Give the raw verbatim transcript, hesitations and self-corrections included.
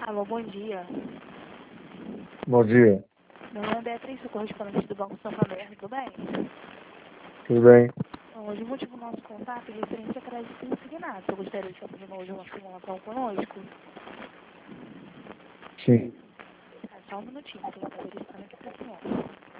Alô, bom dia. Bom dia. Meu nome é Beatriz, sou correspondente do Banco Santander, tudo bem? Tudo bem? Bom, hoje o motivo do nosso contato é referente a crédito consignado. Você gostaria de fazer hoje uma simulação conosco? Sim. Tá, só um minutinho, que eu vou verificando aqui para o senhor.